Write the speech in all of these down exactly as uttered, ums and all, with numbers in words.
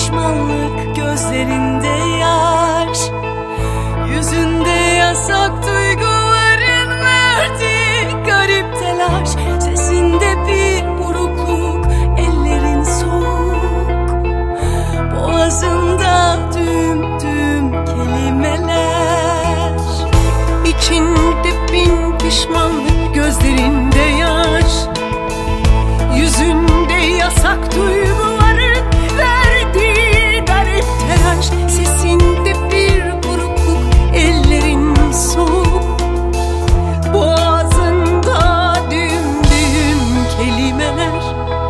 pişmanlık, gözlerinde yaş, yüzünde yasak duyguların verdiği garip telaş. Sesinde bir burukluk, ellerin soğuk, boğazında düğüm düğüm kelimeler. İçinde bin pişmanlık, gözlerinde yaş, yüzünde yasak duyguların verdiği garip telaş. Sesinde bir burukluk, ellerin soğuk, boğazında düğüm düğüm kelimeler.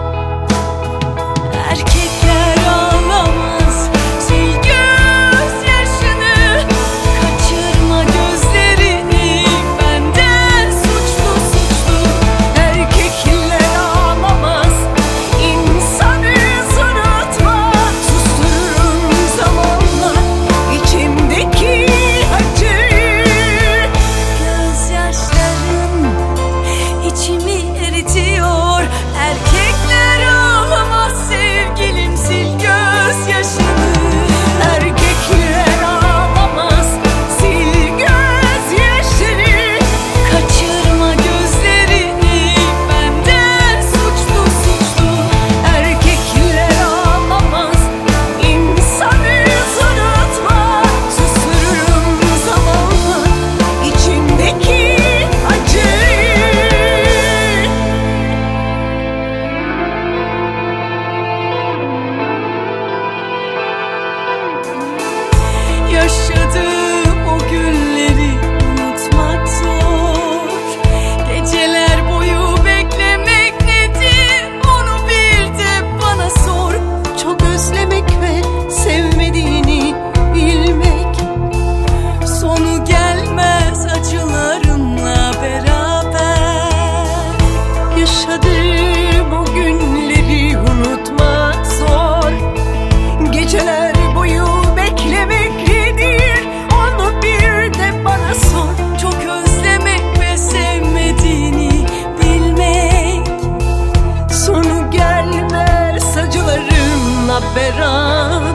Erkekler ağlamaz, sil gözyaşını, kaçırma gözlerini benden suçlu suçlu. Erkekler ağlamaz, insanız unutma. Sustururum zamanla içimdeki acıyı. Gözyaşların içimi eritiyor. Erkekler ağlamaz sevgilim, sil gözyaşını. Erkekler ağlamaz, sil gözyaşını. Kaçırma gözlerini benden suçlu suçlu. Erkekler ağlamaz, insanız unutma. Sustururum zamanla içimdeki acıyı. Yaşadığım o günleri unutmak zor. Geceler boyu beklemek nedir, onu bir de bana sor. Çok özlemek ve sevmediğini bilmek. Sonu gelmez acılarımla beraber. Yaşadığım o günleri unutmak zor. Geceler boyu beklemek nedir, onu bir de bana sor. Çok özlemek ve sevmediğini bilmek. Sonu gelmez acılarımla beraber.